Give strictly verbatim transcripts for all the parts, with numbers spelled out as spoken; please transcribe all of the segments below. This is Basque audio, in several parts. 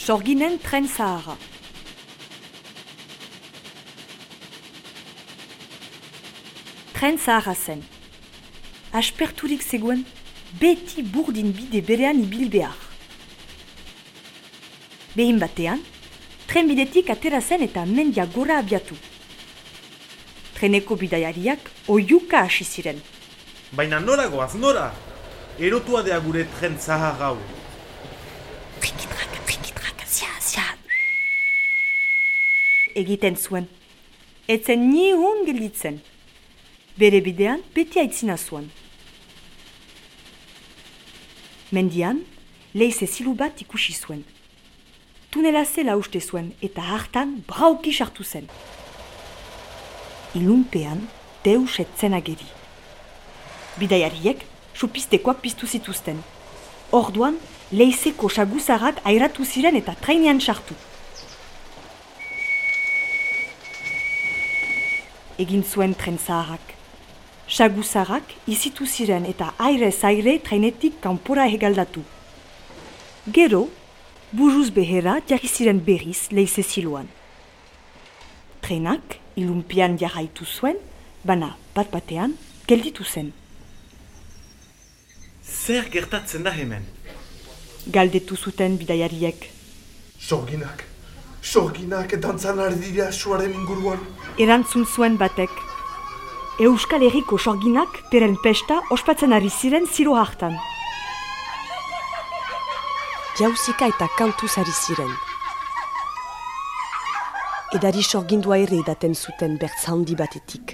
Sorginen tren zaharra. Tren zaharra zen. Asperturik zegoen, beti burdin bide berean ibil behar. Behin batean, tren bidetik atera zen eta mendia gora abiatu. Treneko bidaiariak oiuka hasi ziren. Baina nora goaz, nora? Erotua dea gure tren zahar hau. Trikitraka, trikitraka, zia, zia. Egiten zuen. Etzen nihun gelditzen. Bere bidean beti aitzina zuen. Mendian, leize zilu bat ikusi zuen. Tunela zela uste zuen eta hartan brauki sartu zen. Ilunpean, deus etzen ageri. Bidaiariek supistekoak piztu zituzten. Orduan, leizeko saguzarrak airatu ziren eta trainean sartu. Egin zuen tren zaharrak. Saguzarrak izitu ziren eta airez aire trainetik kanpora hegaldatu. Gero, buruz behera jarri ziren berriz leize ziloan. Trenak ilunpean jarraitu zuen, bana bat batean gelditu zen. Zer gertatzen da hemen? Galdetu zuten bidaiariek. Sorginak, sorginak dantzan ari dira suaren inguruan. Erantzun zuen batek. Euskal Herriko sorginak beren pesta ospatzen ari ziren zilo hartan. Jauzika eta kantuz ari ziren. Edari sorgindua ere edaten zuten bertz handi batetik.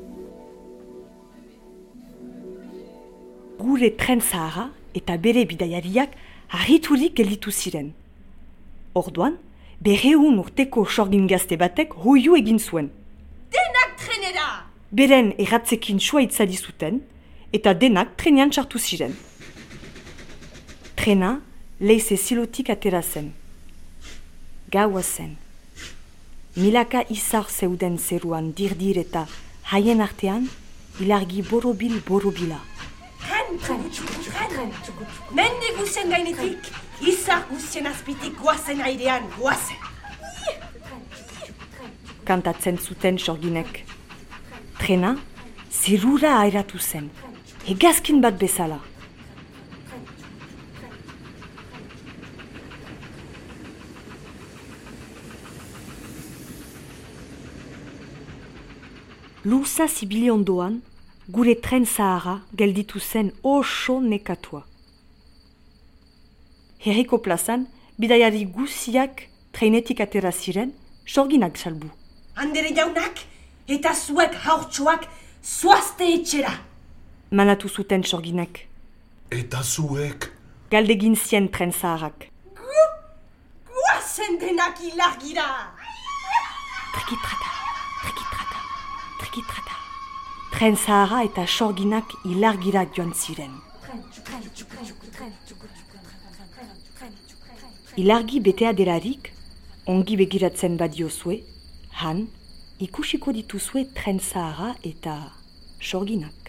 Gure tren zaharra eta bere bidaiariak harriturik gelditu ziren. Orduan, berrehun urteko sorgin gazte batek hoiu egin zuen. Denak trenera! Beren erratzekin sua itzali zuten eta denak trenean sartu ziren. Trena leize zilotik atera zen. Gaua zen. Milaka izar zeuden zeruan dirdir eta haien artean ilargi borobil-borobila. Tren, tren, tren, tren. Mende guzien gainetik, izar guzien azpitik guazen airean, guazen. Kantatzen zuten sorginek. Trena zerura airatu zen, hegazkin bat bezala. Luza zibili ondoan, gure tren zaharra gelditu zen oso nekatua. Herriko plazan, bidaiari guziak trenetik atera ziren, sorginak salbu. Andere jaunak eta zuek haurtxoak zoazte etxera. Manatu zuten sorginek. Eta zuek? Galdegin zien tren zaharrak. Gu, guazen denak ilargira. Trikitraka, trikitraka, trikitraka. Tren zaharra eta sorginak ilargira joan ziren. Ilargi betea delarik, ongi begiratzen badiozue, han, ikusiko dituzue tren zaharra eta sorginak.